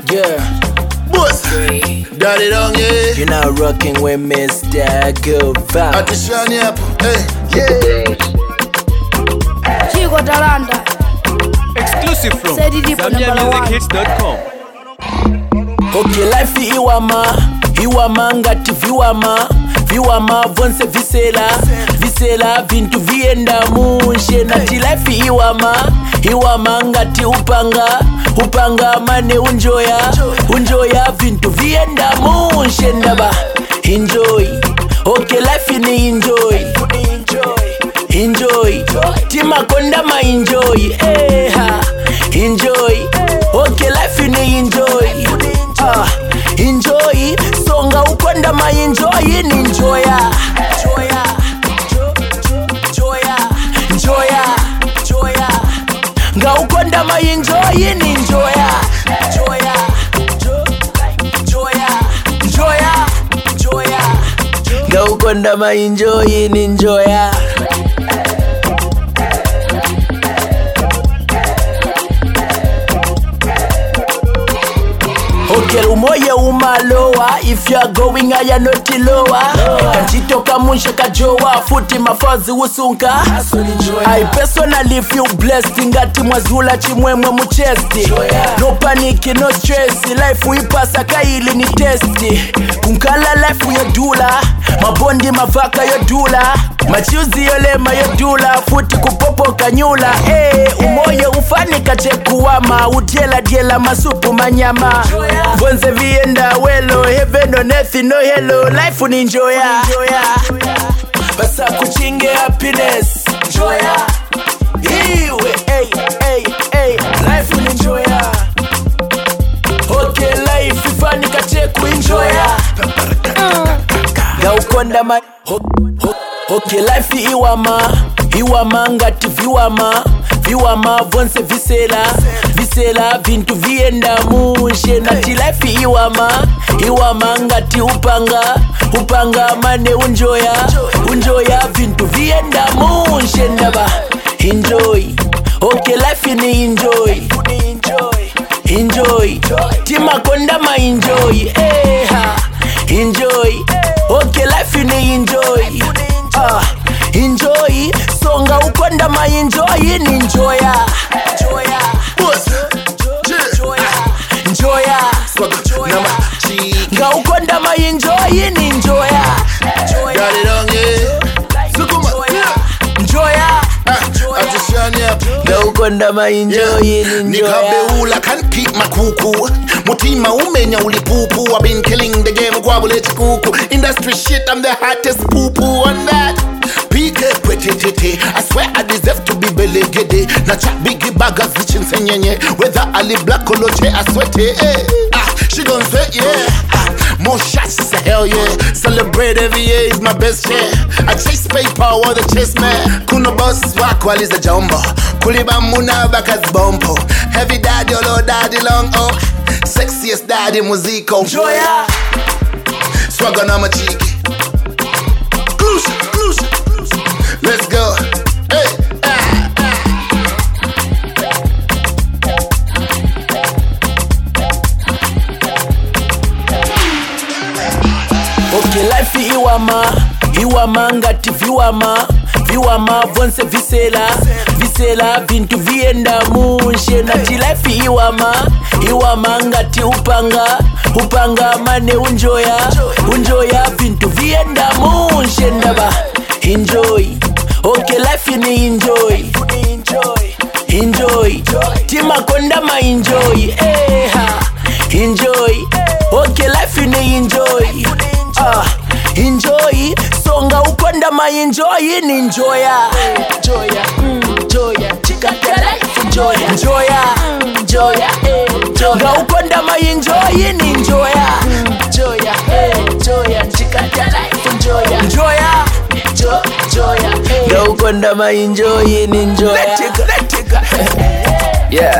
Yeah. Boss. Daddy down, yeah. You're now rocking with Mr. Good At the Vibes. shiny up. Hey, yeah. Chico Talanda. Exclusive from Say the deep number one. ZambiaMusicHits.com. Okay, life iwama ngati viwama vonse visela vintu vienda munshe nati life iwama ngati upanga mane unjoya vintu vienda munshe ndaba enjoy. Okay, life ni enjoy timakonda ma enjoy enjoy. Okay, life ni enjoy songa ukonda ma enjoy ni enjoya nga ukonda ma enjoy ni enjoya nga ukonda ma enjoy ni enjoya. Okay, umoye umalowa. If you are going higher not lower. Kanjitoka munshe kajowa. Futi mafazi usunka. I personally feel blessed. Ngati mwazula chimwemwe muchesti. No panic, no stress. Life uipasa kaili ni testi. Kunkala life uyodula. Mabondi mavaka yodula. Machuzi yolema yodula. Futi kupopo kanyula. Umoye ufani kachekuwama. Diela masupu manyama. Vonse vienda welo. Heaven on earth no hello. Life ni enjoya. Basa kuchinge happiness. Enjoya. Iwe life ni enjoya. Okay, life ifani kacheku enjoya. Ga ukonda ma okay, life iwama ngati viwama vonse visela vintu vienda munshe nati life iwama ngati upanga mane unjoya vintu vienda munshe ndaba enjoy. Okay, life ni enjoy timakonda ma enjoy enjoy. Okay, life ni enjoy songa ukonda ma enjoy ni enjoya Boss. enjoya Nama cheek. nga ukonda ma enjoy ni enjoya Daddy down, yeah. Sukuma. enjoya At the shiny up. nga ukonda ma enjoy ni enjoya. Nikabeula can't keep my cuckoo. Mutima umenya ulipupu. I've been killing the game gwabule chikuku. Industry shit, I'm the hottest poo-poo on that. PK pretty titty. I swear I deserve to be belegede. Na chat biggie baggers vichin senyenye. Whether Ali black or loche I sweat it. She gon' sweat, yeah. More shots, she say hell yeah. Celebrate every year is my best year. I chase paper while the chase man. Kuno boss wako aliza jumbo. Kuliba muna bakas bumpo. Heavy daddy, olo daddy long oh. Sexiest daddy muziko. enjoya Swagger na machiki. Closer. Let's go. Hey. okay, life iwama ngati viwama vonse visela vintu vienda munshe nati life iwama ngati upanga mane unjoya vintu vienda munshe ndaba enjoy. Okay, life ni enjoy timakonda ma enjoy enjoy. Okay, life ni enjoy songa ukonda ma enjoy ni enjoya enjoya nga ukonda ma enjoy ni enjoya nga ukonda ma enjoy ni enjoya. Yeah.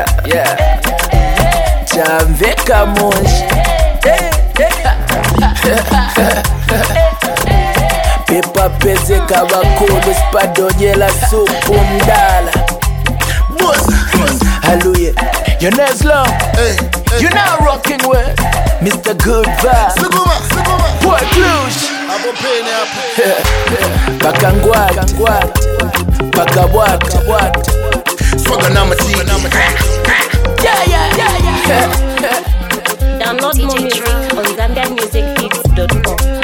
Chamveka moshi. Pepa peze kabakulu spadonyela supu mdala. Boss. Hallelujah. Your next long. Hey. You now rocking with Mr. Good Vibe. Siguma. Boy Cluj. Abo pene hapo. Bakangwat. Bakabwat. Swagger number T. Yeah. Download more music on ZambianMusicHits.com.